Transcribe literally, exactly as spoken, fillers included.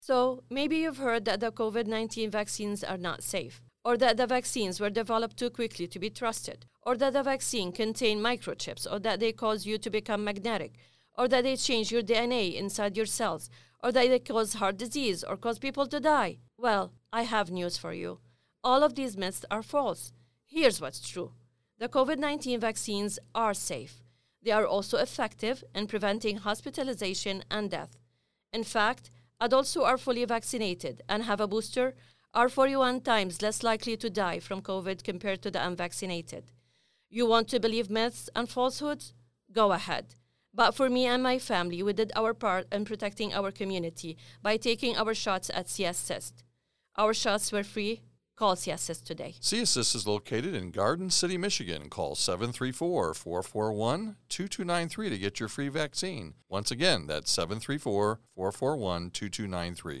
So maybe you've heard that the COVID nineteen vaccines are not safe, or that the vaccines were developed too quickly to be trusted, or that the vaccine contained microchips, or that they cause you to become magnetic, or that they change your D N A inside your cells, or that they cause heart disease or cause people to die. Well, I have news for you. All of these myths are false. Here's what's true. The COVID nineteen vaccines are safe. They are also effective in preventing hospitalization and death. In fact, adults who are fully vaccinated and have a booster are forty-one times less likely to die from COVID compared to the unvaccinated. You want to believe myths and falsehoods? Go ahead. But for me and my family, we did our part in protecting our community by taking our shots at C-Assist. Our shots were free. Call C-Assist today. C-Assist is located in Garden City, Michigan. Call seven three four, four four one, two two nine three to get your free vaccine. Once again, that's seven three four, four four one, two two nine three.